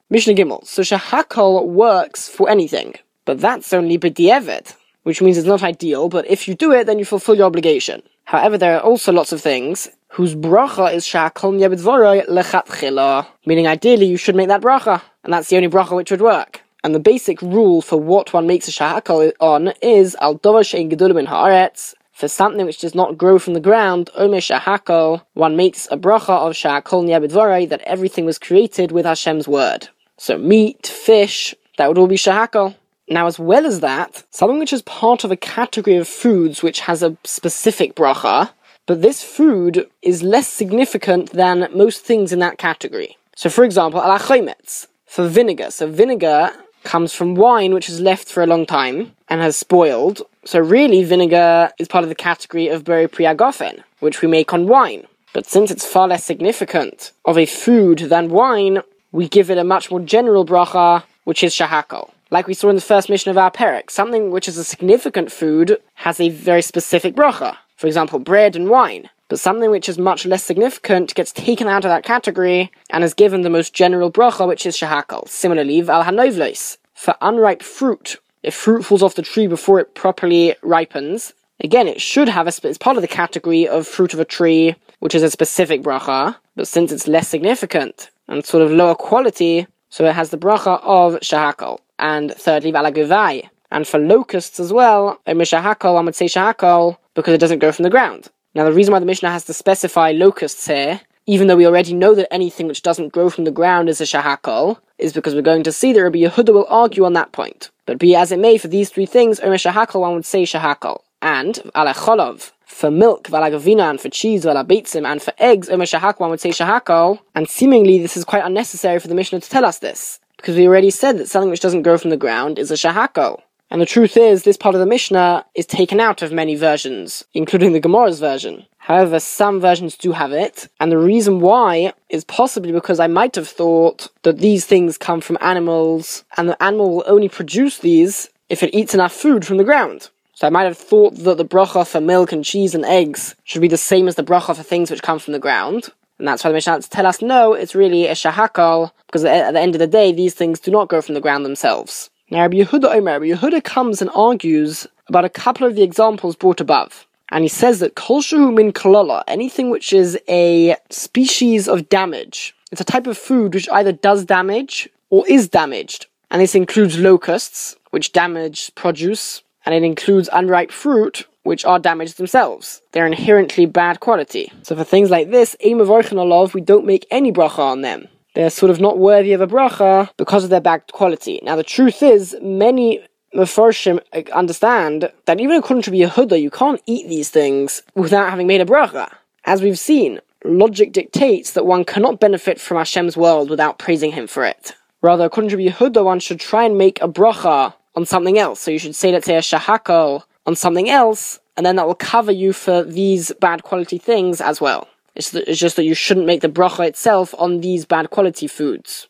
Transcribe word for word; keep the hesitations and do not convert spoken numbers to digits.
Mishnah Gimel. So shehakol works for anything, but that's only b'di'evet, which means it's not ideal, but if you do it, then you fulfill your obligation. However, there are also lots of things whose bracha is shehakol niyeh b'dvoroi lechatchila, meaning ideally you should make that bracha, and that's the only bracha which would work. And the basic rule for what one makes a shehakol on is al davar she'ein gedul min haaretz. For something which does not grow from the ground, omer shehakol, one makes a bracha of shehakol niyeh b'dvoroi, that everything was created with Hashem's word. So meat, fish, that would all be shehakol. Now, as well as that, something which is part of a category of foods which has a specific bracha, but this food is less significant than most things in that category. So, for example, ala chometz, for vinegar. So vinegar comes from wine which is left for a long time and has spoiled. So really, vinegar is part of the category of beri pri hagafen, which we make on wine. But since it's far less significant of a food than wine, we give it a much more general bracha, which is shehakol. Like we saw in the first mission of our perek, something which is a significant food has a very specific bracha. For example, bread and wine. But something which is much less significant gets taken out of that category and is given the most general bracha, which is shehakol. Similarly, val hanovlos, for unripe fruit. If fruit falls off the tree before it properly ripens, again, it should have a, it's part of the category of fruit of a tree, which is a specific bracha, but since it's less significant and sort of lower quality, so it has the bracha of shehakol. And thirdly, val hagavai. And for locusts as well, omer shehakol, one would say shehakol, because it doesn't grow from the ground. Now, the reason why the Mishnah has to specify locusts here, even though we already know that anything which doesn't grow from the ground is a shehakol, is because we're going to see that Rabbi Yehuda will argue on that point. But be as it may, for these three things, omer shehakol, one would say shehakol. And, ala cholov, for milk, vala gavina, and for cheese, vala beitzim, and for eggs, omer shehakol, one would say shehakol. And seemingly, this is quite unnecessary for the Mishnah to tell us this, because we already said that something which doesn't grow from the ground is a shehakol. And the truth is, this part of the Mishnah is taken out of many versions, including the Gemara's version. However, some versions do have it, and the reason why is possibly because I might have thought that these things come from animals, and the animal will only produce these if it eats enough food from the ground. So I might have thought that the bracha for milk and cheese and eggs should be the same as the bracha for things which come from the ground. And that's why the Mishnah has to tell us, no, it's really a shehakol, because at the end of the day, these things do not grow from the ground themselves. Now, Rabbi Yehuda Omer, Rabbi Yehuda comes and argues about a couple of the examples brought above. And he says that kol shehu min kolola, anything which is a species of damage, it's a type of food which either does damage or is damaged. And this includes locusts, which damage produce, and it includes unripe fruit, which are damaged themselves. They're inherently bad quality. So for things like this, ein mevorchen olav, we don't make any bracha on them. They're sort of not worthy of a bracha because of their bad quality. Now the truth is, many Mefarshim understand that even according to Yehuda, you can't eat these things without having made a bracha. As we've seen, logic dictates that one cannot benefit from Hashem's world without praising Him for it. Rather, according to Yehuda, one should try and make a bracha on something else. So you should say, let's say, a shehakol on something else, and then that will cover you for these bad quality things as well. It's, th- it's just that you shouldn't make the bracha itself on these bad quality foods.